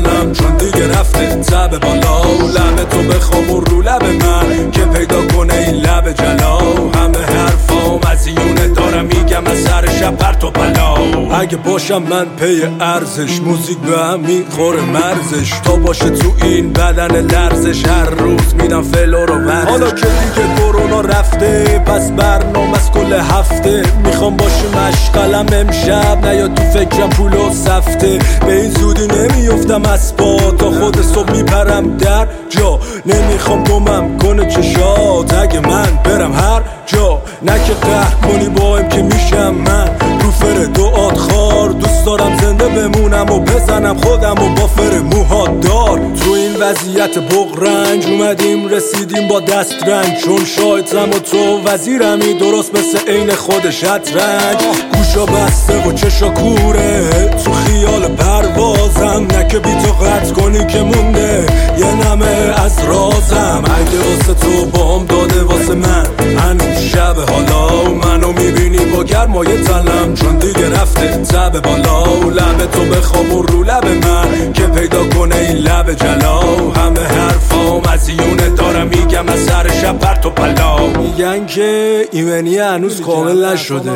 میزنم چون دیگه رفته تب بالا. لب تو بخوام و رو لب من که پیدا کنه این لب جلا. همه حرفام از یونه دارم میگم از سر شب پرت و پلا. اگه باشم من پی ارزش، موزیک به هم میخوره مرزش. تا باشه تو این بدن لرزش، هر روز میدم فلو رو ورزش. حالا که دیگه کرونا رفته پس برنامه از کل هفته. میخوام باشه مشغلم امشب، نه یا تو فکرم پول و سفته. به این زودی نمیفتم از پا، تا خود صبح میپرم در جا. نمیخوام گمم کنه چشات اگه من برم هر جا. نه که قهر کنی باهم که میشم من رو فر دعات خار. دوست دارم زنده بمونم و بزنم خودم و با فر موهات دار. تو این وضعیت بغرنج اومدیم رسیدیم با دست رنج. چون شاهدم و تو وزیرمی درست مثل عین خود شطرنج. گوشا بسته و چشا کوره تو خیال پروازم. نه که بی تو قطع کنی که مونده یه نمه از رازم. اگه واسه تو بام داده واسه من هنوز شب حالا. منو میبینی با گرمای تنم چون دیگه رفته تب بالا. لب تو بخوام و رو لب من که پیدا کنه این لب جلا. همه حرفام از یونه دارم میگم از سر شب پرت و پلا. میگن که ایمنی هنوز کامل نشده،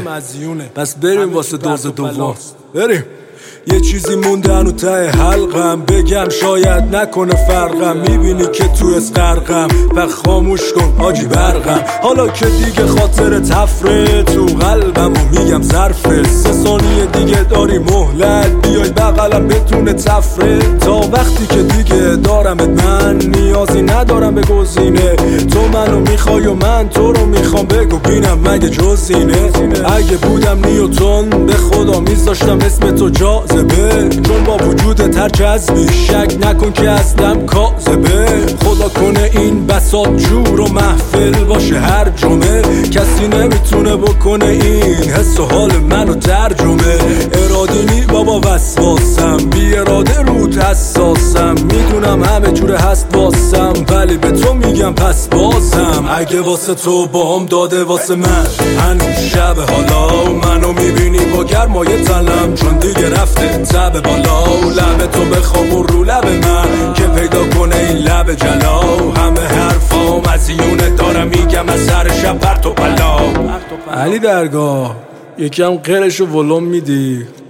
پس بریم واسه دوز دوم. بریم. یه چیزی مونده هنو ته حلقم، بگم شاید نکنه فرقم. میبینی که تو اسقرقم و خاموش کن آجی برقم. حالا که دیگه خاطر تفره تو قلبم و میگم ظرفه. 3 ثانیه دیگه داری مهلت بیای بغلم بتونه تفره. تا وقتی که دیگه دارمت من نیازی ندارم به گزینه. تو منو میخوای و من تو رو میخوام، بگو بینم مگه جز اینه. اگه بودم نیوتن به خدا میذاشتم اسم تو جاذبه. چون با وجودت هر جذبی شک نکن که اصلم کاذبه. خدا کنه این بساط جور و محفل باشه هر جمعه. کسی نمیتونه بکنه این حس و حال منو ترجمه. ارادینی بابا وسواسم، بی اراده رود حساسم. میدونم همه جوره هست واسم ولی به تو میگم پس بازم. اگه واسه تو بام داده واسه من هنوز شب حالا. منو میبینی با گرمای تنم چون دیگه رفته تب بالا. لب تو بخوام و رو لب من که پیدا کنه این لب جلا. همه حرفام از یونه دارم میگم از سر شب پرت و پلا. علی درگاه یکم قرشو ولوم میدی؟